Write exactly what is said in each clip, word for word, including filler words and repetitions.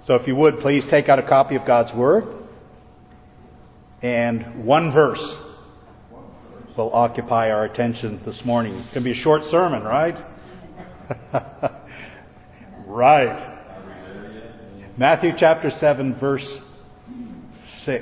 So if you would, please take out a copy of God's Word. And one verse will occupy our attention this morning. It's going to be a short sermon, right? Right. Matthew chapter seven, verse six.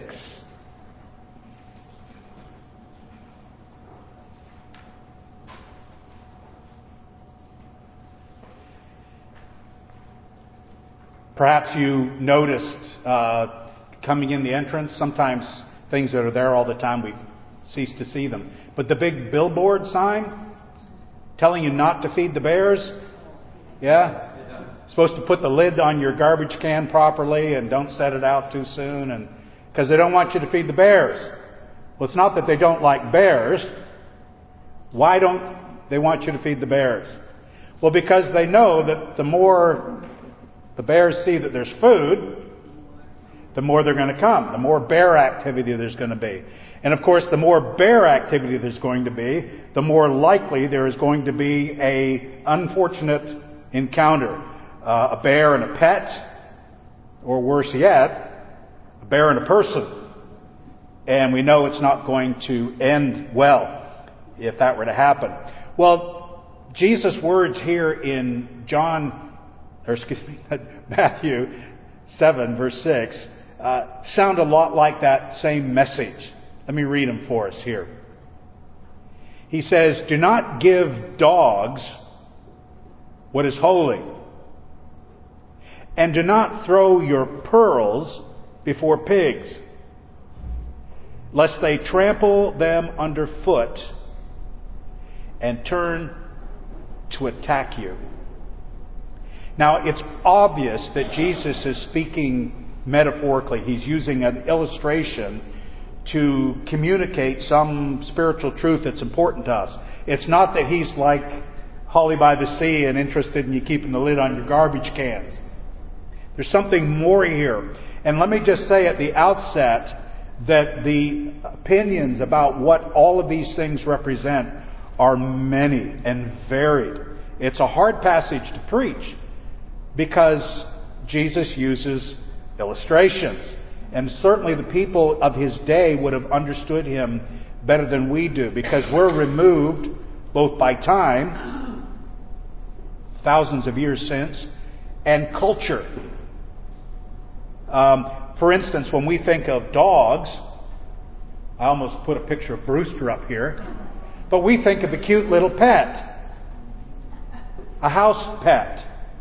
Perhaps you noticed uh, coming in the entrance, sometimes things that are there all the time, we cease to see them. But the big billboard sign telling you not to feed the bears, yeah? Supposed to put the lid on your garbage can properly and don't set it out too soon, and because they don't want you to feed the bears. Well, it's not that they don't like bears. Why don't they want you to feed the bears? Well, because they know that the more the bears see that there's food, the more they're going to come. The more bear activity there's going to be. And of course, the more bear activity there's going to be, the more likely there is going to be a unfortunate encounter. Uh, a bear and a pet, or worse yet, a bear and a person. And we know it's not going to end well if that were to happen. Well, Jesus' words here in John or excuse me, Matthew seven, verse six, uh, sound a lot like that same message. Let me read them for us here. He says, "Do not give dogs what is holy, and do not throw your pearls before pigs, lest they trample them underfoot and turn to attack you." Now, it's obvious that Jesus is speaking metaphorically. He's using an illustration to communicate some spiritual truth that's important to us. It's not that he's like Holly by the Sea and interested in you keeping the lid on your garbage cans. There's something more here. And let me just say at the outset that the opinions about what all of these things represent are many and varied. It's a hard passage to preach, because Jesus uses illustrations. And certainly the people of his day would have understood him better than we do, because we're removed both by time, thousands of years since, and culture. Um, for instance, when we think of dogs, I almost put a picture of Brewster up here, but we think of a cute little pet, a house pet.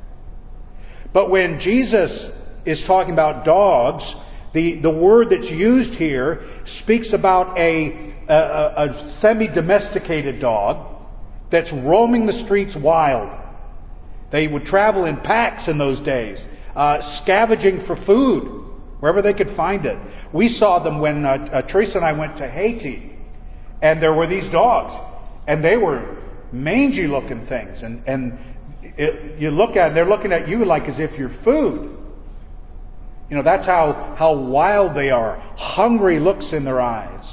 But when Jesus is talking about dogs, the, the word that's used here speaks about a, a, a semi-domesticated dog that's roaming the streets wild. They would travel in packs in those days, uh, scavenging for food wherever they could find it. We saw them when uh, uh, Teresa and I went to Haiti, and there were these dogs, and they were mangy-looking things, and and It, you look at it, they're looking at you like as if you're food. You know, that's how, how wild they are. Hungry looks in their eyes.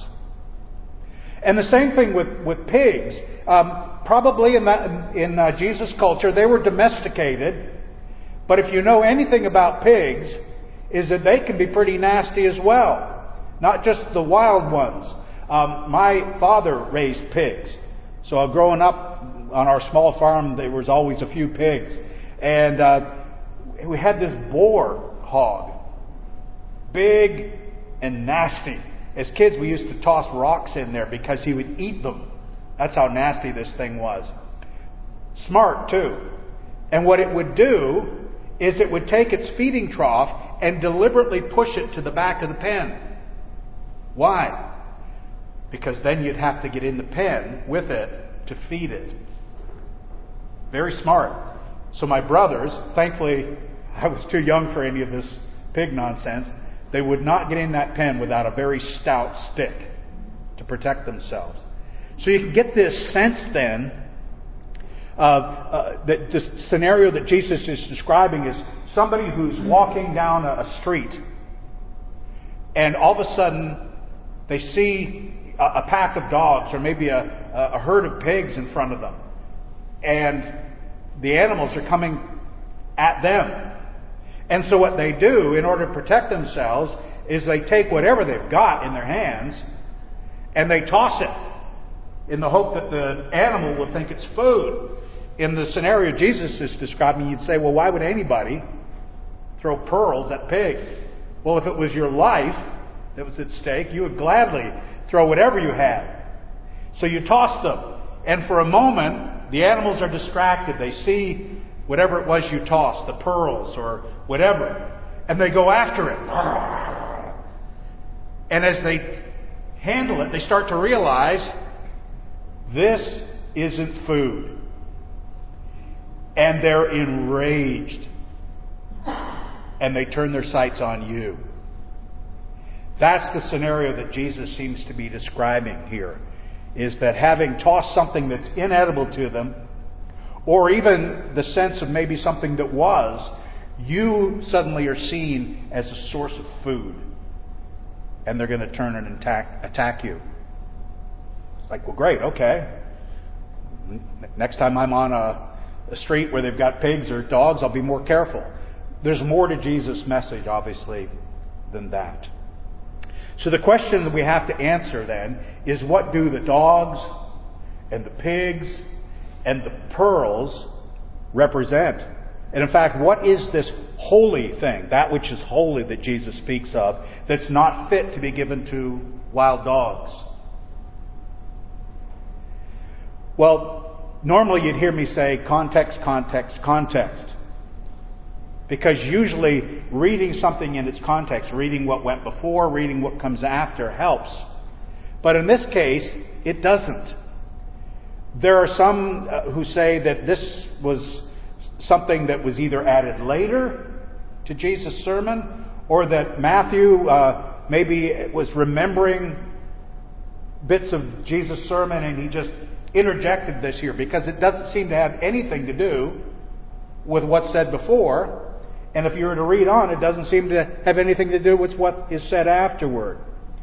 And the same thing with, with pigs. Um, probably in, that, in uh, Jesus' culture, they were domesticated. But if you know anything about pigs, is that they can be pretty nasty as well. Not just the wild ones. Um, my father raised pigs. So growing up, on our small farm, there was always a few pigs. And uh, we had this boar hog. Big and nasty. As kids, we used to toss rocks in there because he would eat them. That's how nasty this thing was. Smart, too. And what it would do is it would take its feeding trough and deliberately push it to the back of the pen. Why? Because then you'd have to get in the pen with it to feed it. Very smart. So my brothers, thankfully I was too young for any of this pig nonsense, they would not get in that pen without a very stout stick to protect themselves. So you can get this sense then of uh, that the scenario that Jesus is describing is somebody who's walking down a, a street, and all of a sudden they see a, a pack of dogs or maybe a, a herd of pigs in front of them. And the animals are coming at them. And so what they do in order to protect themselves is they take whatever they've got in their hands and they toss it in the hope that the animal will think it's food. In the scenario Jesus is describing, you'd say, well, why would anybody throw pearls at pigs? Well, if it was your life that was at stake, you would gladly throw whatever you had. So you toss them. And for a moment, the animals are distracted. They see whatever it was you tossed, the pearls or whatever, and they go after it. And as they handle it, they start to realize this isn't food. And they're enraged. And they turn their sights on you. That's the scenario that Jesus seems to be describing here. Is that having tossed something that's inedible to them, or even the sense of maybe something that was, you suddenly are seen as a source of food. And they're going to turn and attack, attack you. It's like, well, great, okay. Next time I'm on a, a street where they've got pigs or dogs, I'll be more careful. There's more to Jesus' message, obviously, than that. So the question that we have to answer then is, what do the dogs and the pigs and the pearls represent? And in fact, what is this holy thing, that which is holy that Jesus speaks of, that's not fit to be given to wild dogs? Well, normally you'd hear me say context, context, context. Because usually reading something in its context, reading what went before, reading what comes after, helps. But in this case, it doesn't. There are some uh, who say that this was something that was either added later to Jesus' sermon, or that Matthew uh, maybe was remembering bits of Jesus' sermon and he just interjected this here, because it doesn't seem to have anything to do with what's said before. And if you were to read on, it doesn't seem to have anything to do with what is said afterward.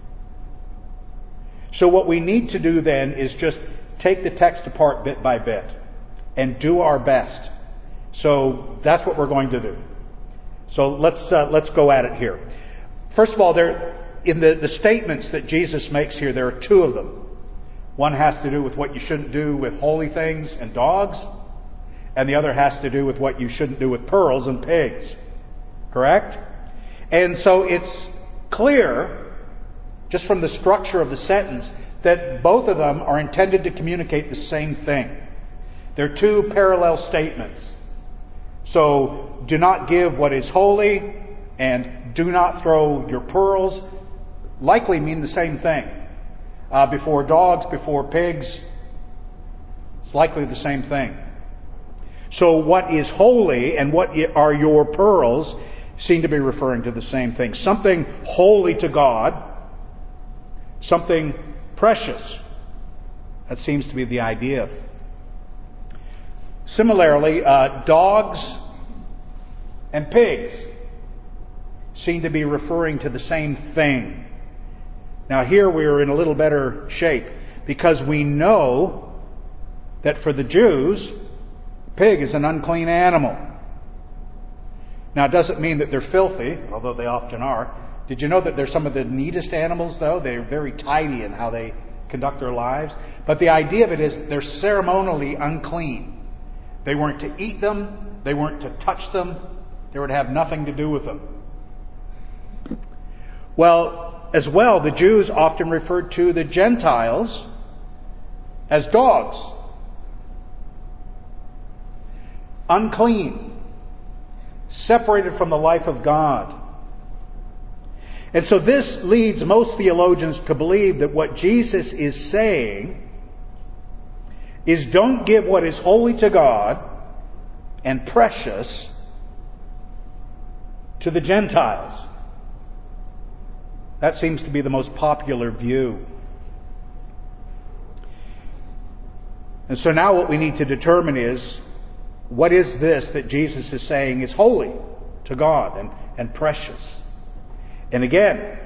So what we need to do then is just take the text apart bit by bit and do our best. So that's what we're going to do. So let's uh, let's go at it here. First of all, there in the, the statements that Jesus makes here, there are two of them. One has to do with what you shouldn't do with holy things and dogs, and the other has to do with what you shouldn't do with pearls and pigs. Correct? And so it's clear, just from the structure of the sentence, that both of them are intended to communicate the same thing. They're two parallel statements. So, do not give what is holy, and do not throw your pearls, likely mean the same thing. Uh, before dogs, before pigs, it's likely the same thing. So what is holy and what are your pearls seem to be referring to the same thing. Something holy to God, something precious. That seems to be the idea. Similarly, uh, dogs and pigs seem to be referring to the same thing. Now here we are in a little better shape, because we know that for the Jews, pig is an unclean animal. Now it doesn't mean that they're filthy, although they often are. Did you know that they're some of the neatest animals, though? They're very tidy in how they conduct their lives. But the idea of it is they're ceremonially unclean. They weren't to eat them. They weren't to touch them. They were to have nothing to do with them. Well, as well, the Jews often referred to the Gentiles as dogs. Unclean. Separated from the life of God. And so this leads most theologians to believe that what Jesus is saying is, don't give what is holy to God and precious to the Gentiles. That seems to be the most popular view. And so now what we need to determine is, what is this that Jesus is saying is holy to God and, and precious? And again,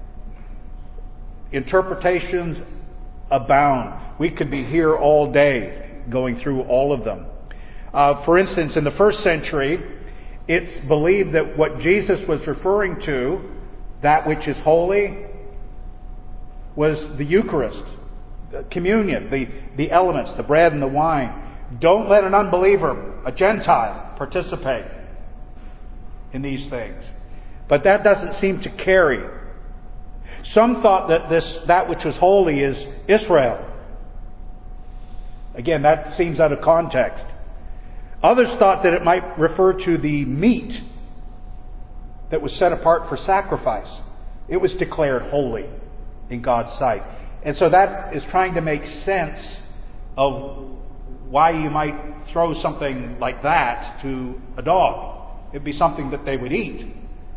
interpretations abound. We could be here all day going through all of them. Uh, for instance, in the first century, It's believed that what Jesus was referring to, that which is holy, was the Eucharist, the communion, the, the elements, the bread and the wine. Don't let an unbeliever, a Gentile, participate in these things. But that doesn't seem to carry. Some thought that this that which was holy is Israel. Again, that seems out of context. Others thought that it might refer to the meat that was set apart for sacrifice. It was declared holy in God's sight. And so that is trying to make sense of why you might throw something like that to a dog. It'd be something that they would eat.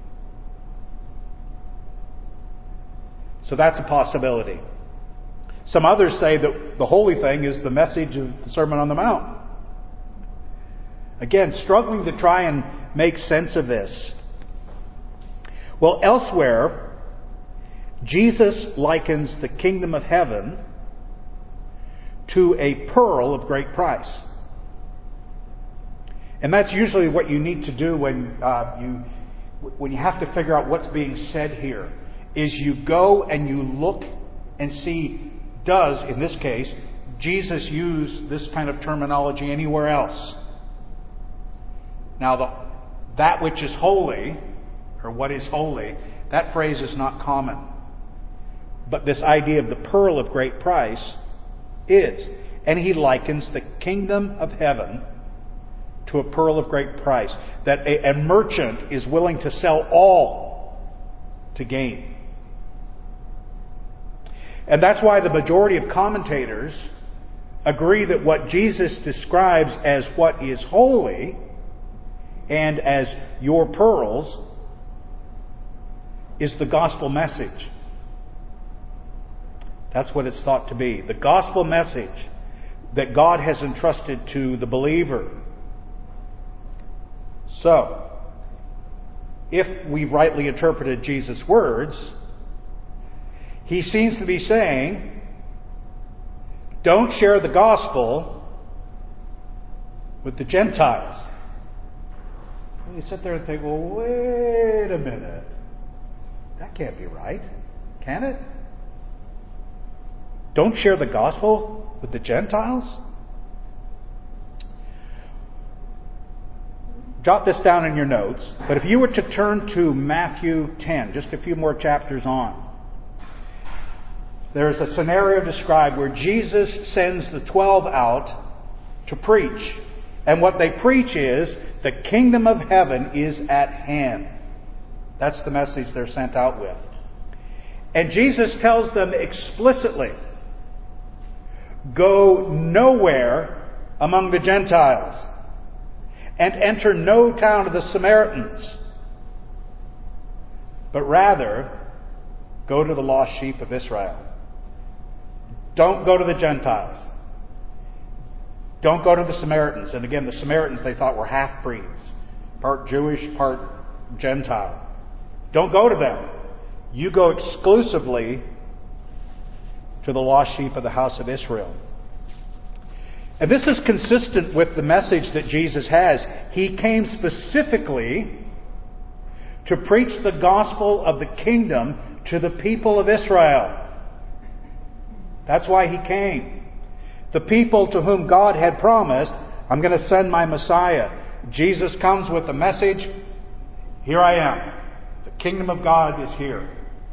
So that's a possibility. Some others say that the holy thing is the message of the Sermon on the Mount. Again, struggling to try and make sense of this. Well, elsewhere, Jesus likens the kingdom of heaven to a pearl of great price. And that's usually what you need to do when uh, you when you have to figure out what's being said here, is you go and you look and see, does, in this case, Jesus use this kind of terminology anywhere else? Now, the, that which is holy, or what is holy, that phrase is not common. But this idea of the pearl of great price is. And he likens the kingdom of heaven to a pearl of great price. That a, a merchant is willing to sell all to gain. And that's why the majority of commentators agree that what Jesus describes as what is holy and as your pearls is the gospel message. That's what it's thought to be. The gospel message that God has entrusted to the believer. So, if we rightly interpreted Jesus' words, he seems to be saying, don't share the gospel with the Gentiles. And you sit there and think, well, wait a minute. That can't be right. Can it? Don't share the gospel with the Gentiles? Jot this down in your notes. But if you were to turn to Matthew ten, just a few more chapters on, there's a scenario described where Jesus sends the twelve out to preach. And what they preach is, the kingdom of heaven is at hand. That's the message they're sent out with. And Jesus tells them explicitly, go nowhere among the Gentiles, and enter no town of the Samaritans, but rather go to the lost sheep of Israel. Don't go to the Gentiles. Don't go to the Samaritans. And again, the Samaritans they thought were half-breeds, part Jewish, part Gentile. Don't go to them. You go exclusively to the lost sheep of the house of Israel. And this is consistent with the message that Jesus has. He came specifically to preach the gospel of the kingdom to the people of Israel. That's why he came. The people to whom God had promised, I'm going to send my Messiah. Jesus comes with the message, here I am. The kingdom of God is here.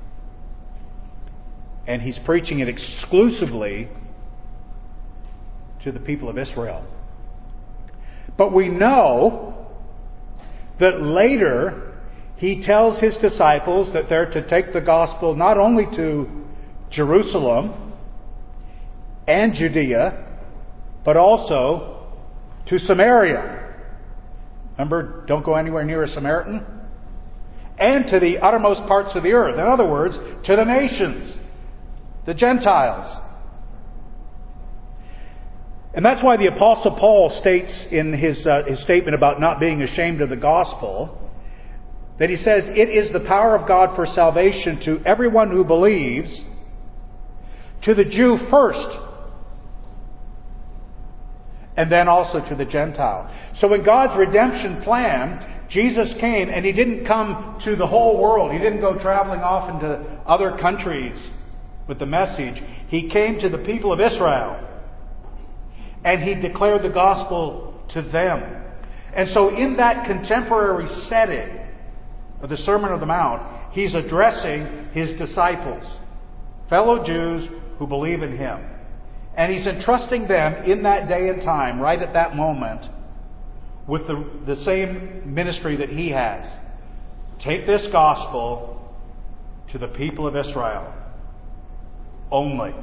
And he's preaching it exclusively to the people of Israel. But we know that later he tells his disciples that they're to take the gospel not only to Jerusalem and Judea, but also to Samaria. Remember, don't go anywhere near a Samaritan. And to the uttermost parts of the earth. In other words, to the nations, the Gentiles. And that's why the Apostle Paul states in his, uh, his statement about not being ashamed of the gospel, that he says, it is the power of God for salvation to everyone who believes, to the Jew first, and then also to the Gentile. So in God's redemption plan, Jesus came, and He didn't come to the whole world. He didn't go traveling off into other countries with the message. He came to the people of Israel, and He declared the gospel to them. And so in that contemporary setting of the Sermon on the Mount, He's addressing His disciples, fellow Jews who believe in Him. And He's entrusting them in that day and time, right at that moment, with the, the same ministry that He has. Take this gospel to the people of Israel only.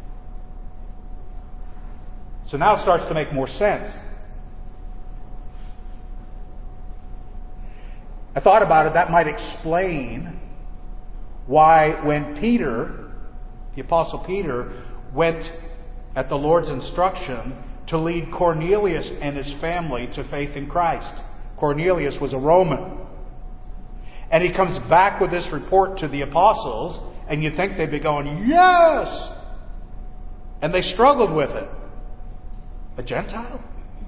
So now it starts to make more sense. I thought about it, that might explain why when Peter, the Apostle Peter, went at the Lord's instruction to lead Cornelius and his family to faith in Christ. Cornelius was a Roman. And he comes back with this report to the apostles, and you think they'd be going, yes! And they struggled with it. A Gentile?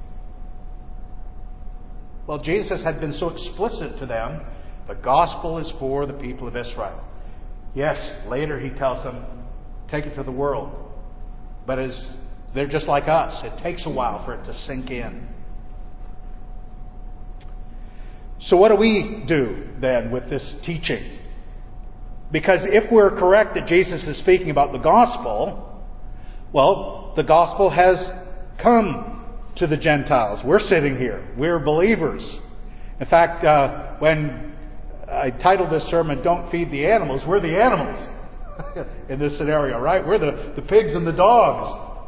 Well, Jesus had been so explicit to them, the gospel is for the people of Israel. Yes, later He tells them, take it to the world. But as they're just like us, it takes a while for it to sink in. So what do we do then with this teaching? Because if we're correct that Jesus is speaking about the gospel, well, the gospel has come to the Gentiles. We're sitting here. We're believers. In fact, uh, when I titled this sermon, Don't Feed the Animals, we're the animals in this scenario, right? We're the, the pigs and the dogs.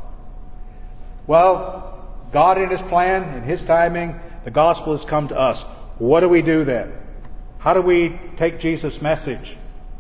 Well, God in His plan, in His timing, the gospel has come to us. What do we do then? How do we take Jesus' message?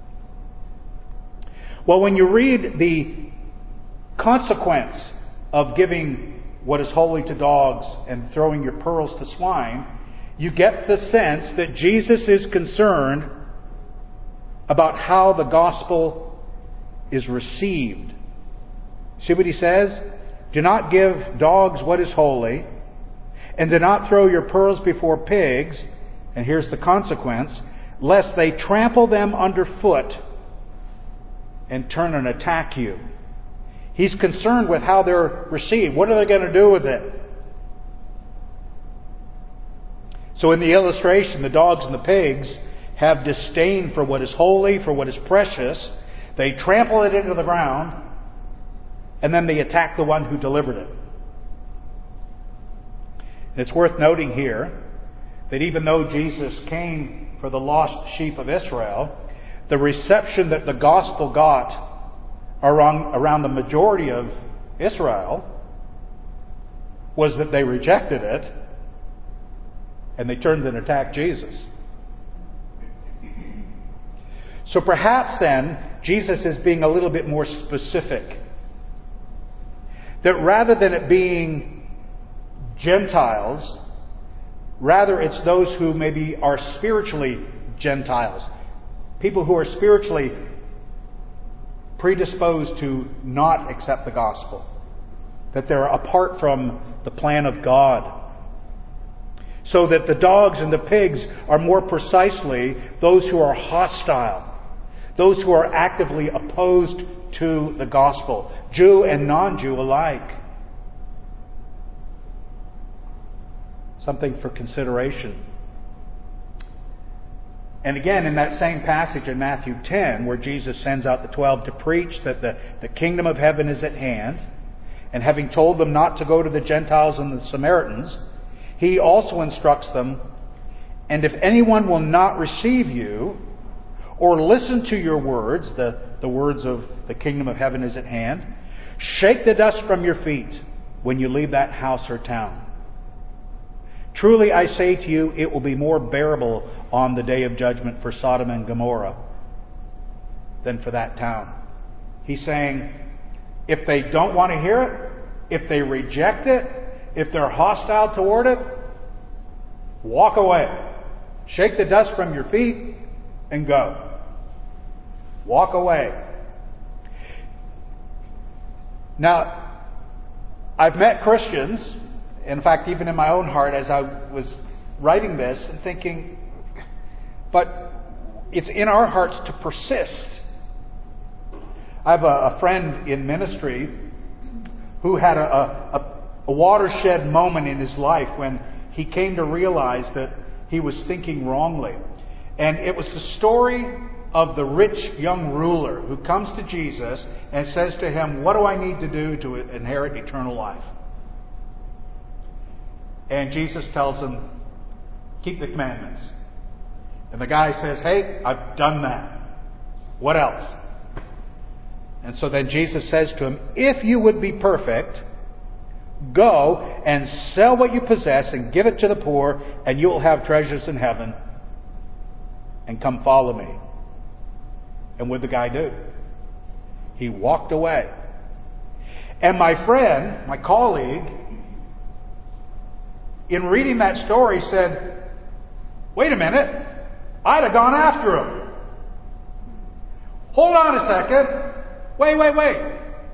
Well, when you read the consequence of giving what is holy to dogs and throwing your pearls to swine, you get the sense that Jesus is concerned about how the gospel is received. See what He says? Do not give dogs what is holy, and do not throw your pearls before pigs, and here's the consequence, lest they trample them underfoot and turn and attack you. He's concerned with how they're received. What are they going to do with it? So in the illustration, the dogs and the pigs have disdain for what is holy, for what is precious. They trample it into the ground, and then they attack the one who delivered it. And it's worth noting here that even though Jesus came for the lost sheep of Israel, the reception that the gospel got around, around the majority of Israel was that they rejected it and they turned and attacked Jesus. So perhaps then Jesus is being a little bit more specific. That rather than it being Gentiles, rather it's those who maybe are spiritually Gentiles. People who are spiritually predisposed to not accept the gospel. That they're apart from the plan of God. So that the dogs and the pigs are more precisely those who are hostile. Those who are actively opposed to the gospel. Jew and non-Jew alike. Something for consideration. And again, in that same passage in Matthew ten, where Jesus sends out the twelve to preach that the, the kingdom of heaven is at hand, and having told them not to go to the Gentiles and the Samaritans, He also instructs them, and if anyone will not receive you, or listen to your words, the, the words of the kingdom of heaven is at hand, shake the dust from your feet when you leave that house or town. Truly I say to you, it will be more bearable on the day of judgment for Sodom and Gomorrah than for that town. He's saying, if they don't want to hear it, if they reject it, if they're hostile toward it, walk away. Shake the dust from your feet and go. Walk away. Now, I've met Christians, in fact, even in my own heart, as I was writing this and thinking, but it's in our hearts to persist. I have a, a friend in ministry who had a, a, a watershed moment in his life when he came to realize that he was thinking wrongly. And it was the story of the rich young ruler who comes to Jesus and says to him, what do I need to do to inherit eternal life? And Jesus tells him, keep the commandments. And the guy says, hey, I've done that. What else? And so then Jesus says to him, if you would be perfect, go and sell what you possess and give it to the poor, and you will have treasures in heaven. And come follow me. And what did the guy do? He walked away. And my friend, my colleague, in reading that story said, wait a minute, I'd have gone after him. Hold on a second. Wait, wait, wait.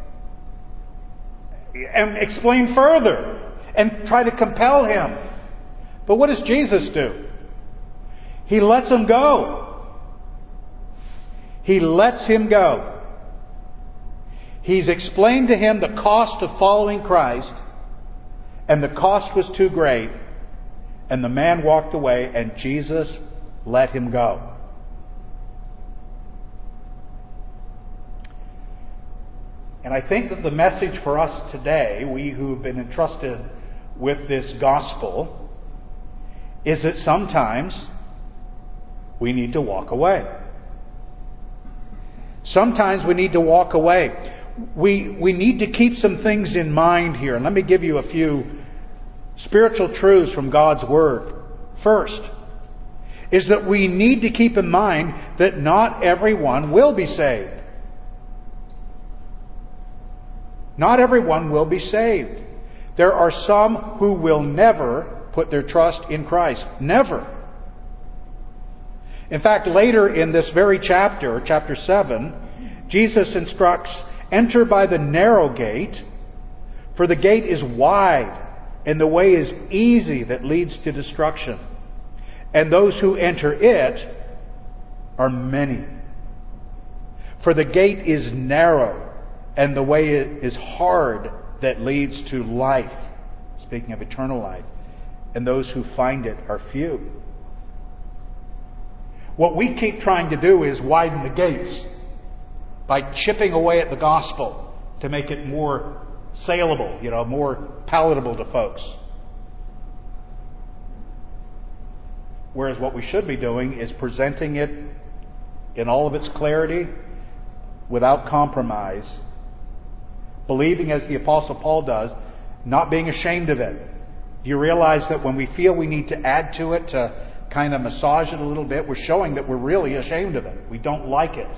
And explain further. And try to compel him. But what does Jesus do? He lets him go. He lets him go. He's explained to him the cost of following Christ, and the cost was too great, and the man walked away, and Jesus let him go. And I think that the message for us today, we who have been entrusted with this gospel, is that sometimes we need to walk away. Sometimes we need to walk away. We, we need to keep some things in mind here. And let me give you a few spiritual truths from God's Word. First, is that we need to keep in mind that not everyone will be saved. Not everyone will be saved. There are some who will never put their trust in Christ. Never. In fact, later in this very chapter, chapter seven, Jesus instructs, enter by the narrow gate, for the gate is wide, and the way is easy that leads to destruction. And those who enter it are many. For the gate is narrow, and the way is hard that leads to life. Speaking of eternal life. And those who find it are few. What we keep trying to do is widen the gates by chipping away at the gospel to make it more saleable, you know, more palatable to folks. Whereas what we should be doing is presenting it in all of its clarity, without compromise, believing as the Apostle Paul does, not being ashamed of it. Do you realize that when we feel we need to add to it to kind of massage it a little bit, we're showing that we're really ashamed of it. We don't like it.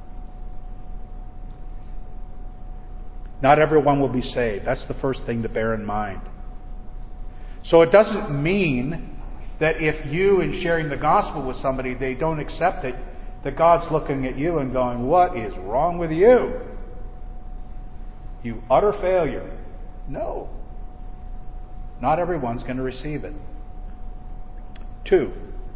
Not everyone will be saved. That's the first thing to bear in mind. So it doesn't mean that if you, in sharing the gospel with somebody, they don't accept it, that God's looking at you and going, what is wrong with you? You utter failure. No. Not everyone's going to receive it. Two,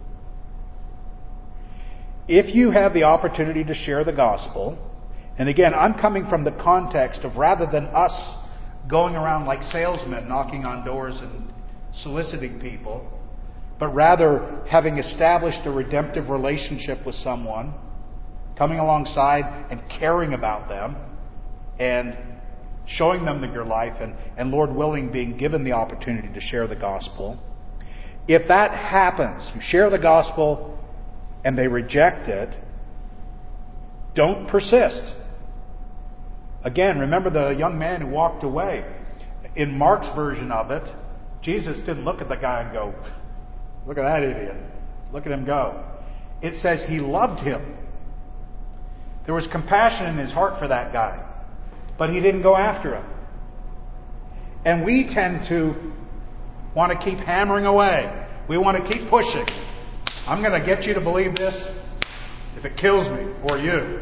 if you have the opportunity to share the gospel, and again, I'm coming from the context of rather than us going around like salesmen knocking on doors and soliciting people, but rather having established a redemptive relationship with someone, coming alongside and caring about them, and showing them your life, and, and Lord willing, being given the opportunity to share the gospel. If that happens, you share the gospel and they reject it, don't persist. Again, remember the young man who walked away. In Mark's version of it, Jesus didn't look at the guy and go, look at that idiot. Look at him go. It says he loved him. There was compassion in his heart for that guy. But he didn't go after him. And we tend to want to keep hammering away. We want to keep pushing. I'm going to get you to believe this if it kills me or you.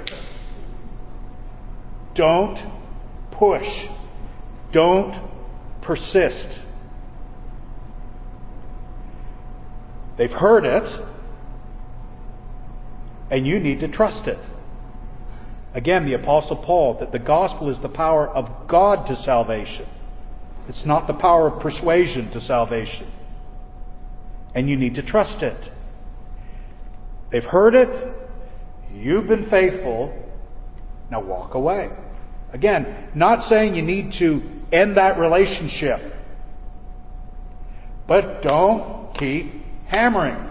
Don't push. Don't persist. They've heard it, and you need to trust it. Again, the Apostle Paul, that the gospel is the power of God to salvation. It's not the power of persuasion to salvation. And you need to trust it. They've heard it. You've been faithful. Now walk away. Again, not saying you need to end that relationship. But don't keep hammering.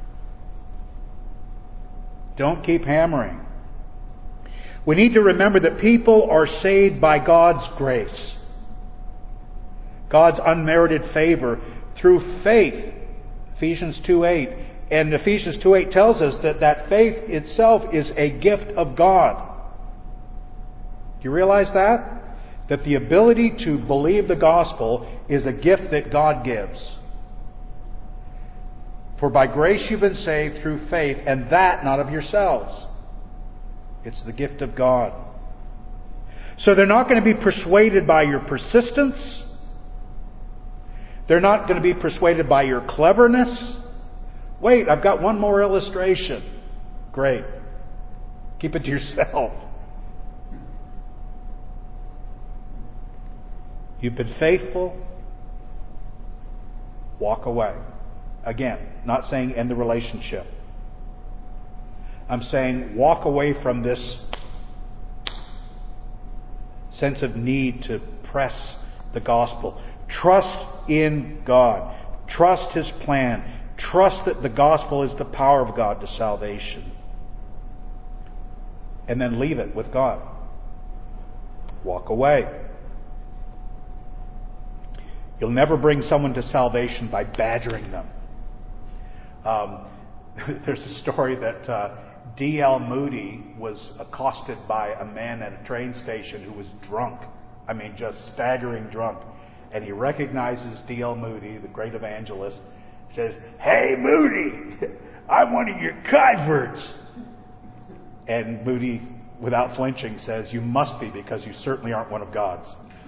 Don't keep hammering. We need to remember that people are saved by God's grace. God's unmerited favor through faith. Ephesians two eight. And Ephesians two eight tells us that that faith itself is a gift of God. Do you realize that? That the ability to believe the gospel is a gift that God gives. For by grace you've been saved through faith, and that not of yourselves. It's the gift of God. So they're not going to be persuaded by your persistence. They're not going to be persuaded by your cleverness. Wait, I've got one more illustration. Great. Keep it to yourself. You've been faithful. Walk away. Again, not saying end the relationship. I'm saying walk away from this sense of need to press the gospel. Trust in God. Trust His plan. Trust that the gospel is the power of God to salvation. And then leave it with God. Walk away. You'll never bring someone to salvation by badgering them. Um, there's a story that uh, D L Moody was accosted by a man at a train station who was drunk. I mean, just staggering drunk. And he recognizes D L Moody, the great evangelist, says, "Hey, Moody, I'm one of your converts." And Moody, without flinching, says, "You must be, because you certainly aren't one of God's."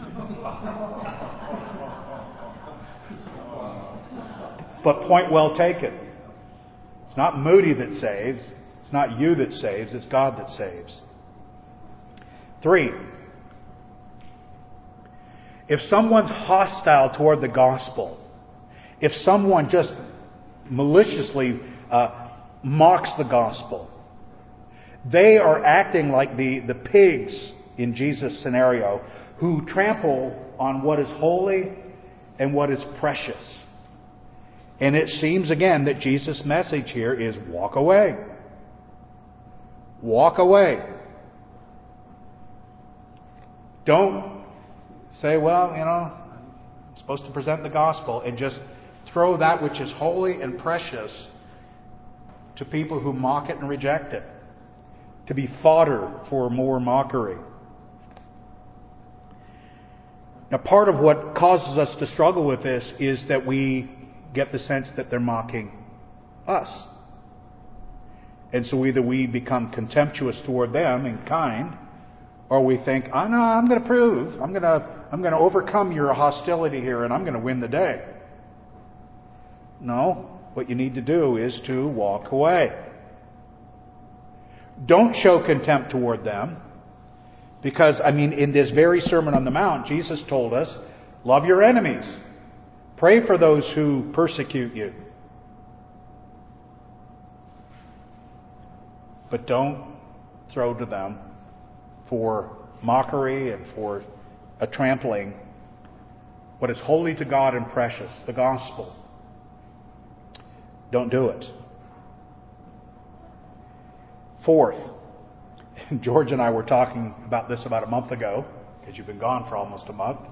But point well taken. It's not Moody that saves. It's not you that saves. It's God that saves. Three. If someone's hostile toward the gospel, if someone just maliciously uh, mocks the gospel, they are acting like the, the pigs in Jesus' scenario who trample on what is holy and what is precious. And it seems again that Jesus' message here is walk away. Walk away. Don't say, well, you know, I'm supposed to present the gospel, and just throw that which is holy and precious to people who mock it and reject it, to be fodder for more mockery. Now, part of what causes us to struggle with this is that we get the sense that they're mocking us. And so either we become contemptuous toward them and kind, or we think, oh no, I'm going to prove, I'm going to, I'm going to overcome your hostility here, and I'm going to win the day. No, what you need to do is to walk away. Don't show contempt toward them, because, I mean, in this very Sermon on the Mount, Jesus told us, love your enemies. Pray for those who persecute you. But don't throw to them for mockery and for a trampling what is holy to God and precious, the gospel. Don't do it. Fourth, George and I were talking about this about a month ago, because you've been gone for almost a month.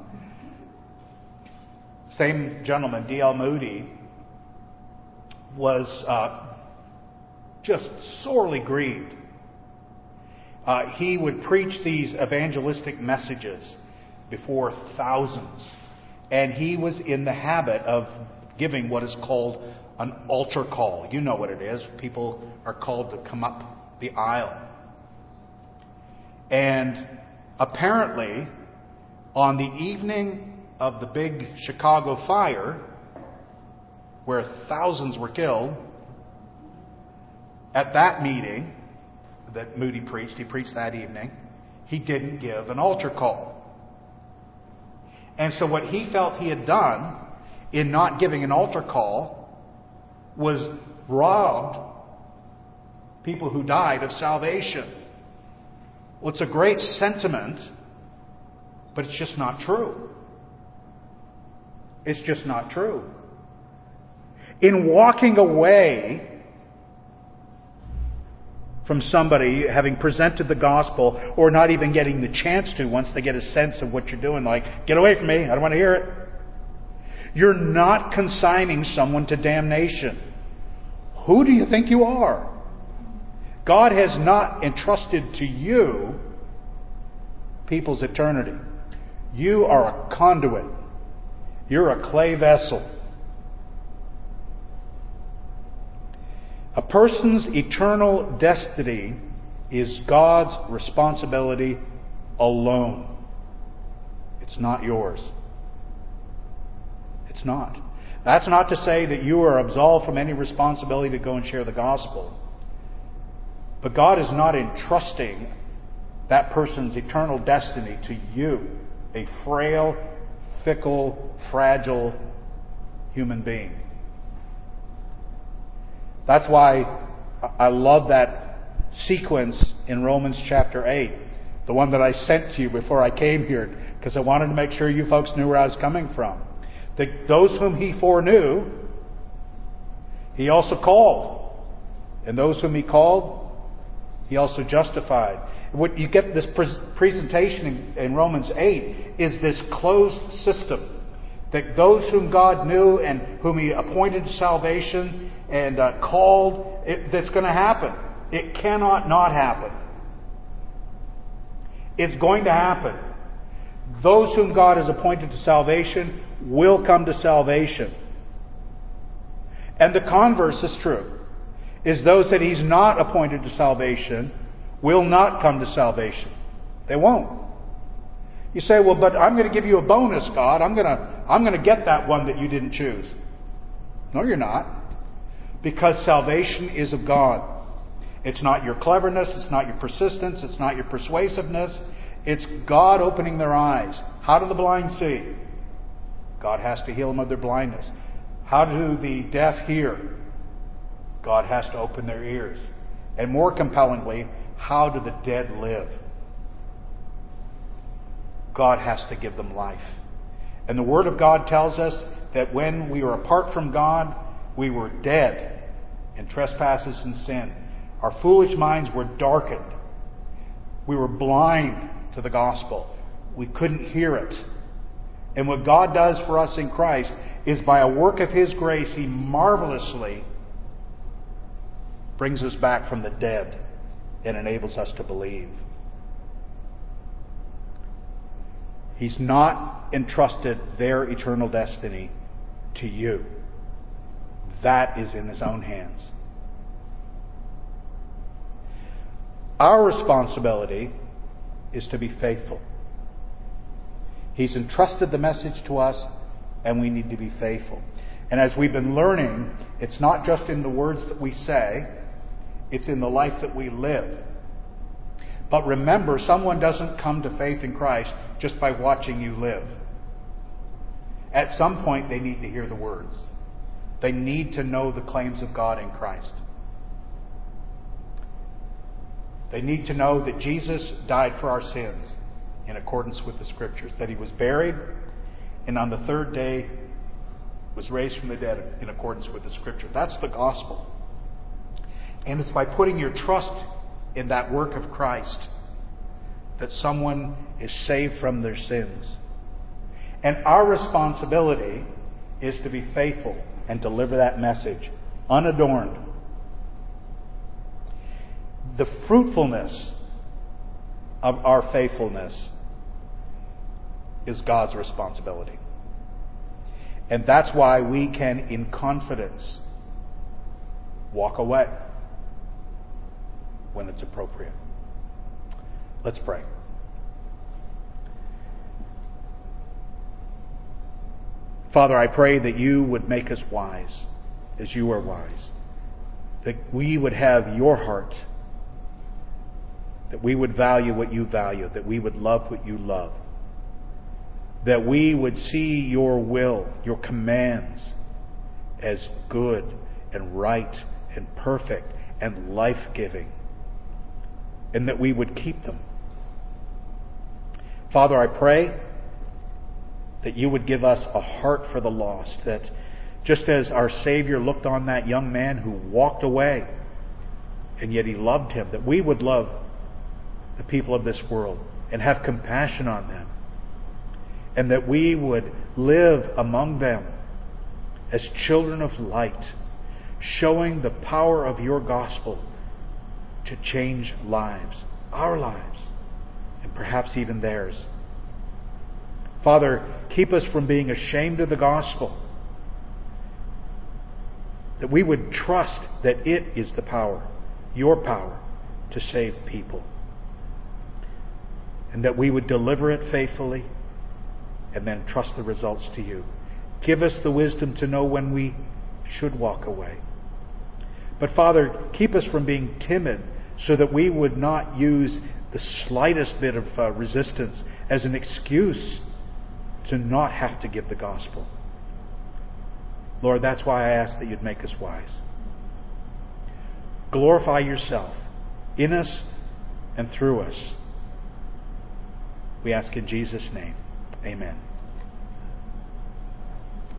Same gentleman, D L Moody, was uh, just sorely grieved. Uh, he would preach these evangelistic messages before thousands. And he was in the habit of giving what is called an altar call. You know what it is. People are called to come up the aisle. And apparently, on the evening of the big Chicago fire, where thousands were killed, at that meeting that Moody preached, he preached that evening, he didn't give an altar call. And so what he felt he had done in not giving an altar call was robbed people who died of salvation. Well, it's a great sentiment, but it's just not true. It's just not true. In walking away from somebody having presented the gospel, or not even getting the chance to once they get a sense of what you're doing, like, get away from me, I don't want to hear it. You're not consigning someone to damnation. Who do you think you are? God has not entrusted to you people's eternity. You are a conduit. You're a clay vessel. A person's eternal destiny is God's responsibility alone. It's not yours. It's not. That's not to say that you are absolved from any responsibility to go and share the gospel. But God is not entrusting that person's eternal destiny to you, a frail, fickle, fragile human being. That's why I love that sequence in Romans chapter eight, the one that I sent to you before I came here, because I wanted to make sure you folks knew where I was coming from. That those whom He foreknew, He also called. And those whom He called, He also justified. What you get this pre- presentation in, in Romans eight is this closed system. That those whom God knew and whom He appointed to salvation and uh, called, it, that's going to happen. It cannot not happen. It's going to happen. Those whom God has appointed to salvation will come to salvation. And the converse is true. Is those that He's not appointed to salvation will not come to salvation. They won't. You say, well, but I'm going to give you a bonus, God. I'm going to, I'm going to get that one that you didn't choose. No, you're not. Because salvation is of God. It's not your cleverness. It's not your persistence. It's not your persuasiveness. It's God opening their eyes. How do the blind see? God has to heal them of their blindness. How do the deaf hear? God has to open their ears. And more compellingly, how do the dead live? God has to give them life. And the Word of God tells us that when we were apart from God, we were dead in trespasses and sin. Our foolish minds were darkened. We were blind to the gospel. We couldn't hear it. And what God does for us in Christ is by a work of His grace, He marvelously brings us back from the dead and enables us to believe. He's not entrusted their eternal destiny to you. That is in His own hands. Our responsibility is to be faithful. He's entrusted the message to us, and we need to be faithful. And as we've been learning, it's not just in the words that we say, it's in the life that we live. But remember, someone doesn't come to faith in Christ just by watching you live. At some point, they need to hear the words. They need to know the claims of God in Christ. They need to know that Jesus died for our sins in accordance with the Scriptures, that He was buried, and on the third day was raised from the dead in accordance with the Scripture. That's the gospel. And it's by putting your trust in that work of Christ that someone is saved from their sins. And our responsibility is to be faithful and deliver that message unadorned. The fruitfulness of our faithfulness is God's responsibility. And that's why we can, in confidence, walk away when it's appropriate. Let's pray. Father, I pray that You would make us wise. as you are wise. That we would have your heart. That we would value what you value. That we would love what you love. That we would see your will, your commands, as good and right and perfect and life-giving. And that we would keep them. Father, I pray that you would give us a heart for the lost. That just as our Savior looked on that young man who walked away, and yet he loved him, that we would love the people of this world and have compassion on them. And that we would live among them as children of light, showing the power of your gospel to change lives, our lives, and perhaps even theirs. Father, keep us from being ashamed of the gospel. That we would trust that it is the power, your power, to save people. And that we would deliver it faithfully and then trust the results to you. Give us the wisdom to know when we should walk away. But Father, keep us from being timid so that we would not use the slightest bit of uh, resistance as an excuse to not have to give the gospel. Lord, that's why I ask that you'd make us wise. Glorify yourself in us and through us. We ask in Jesus' name. Amen.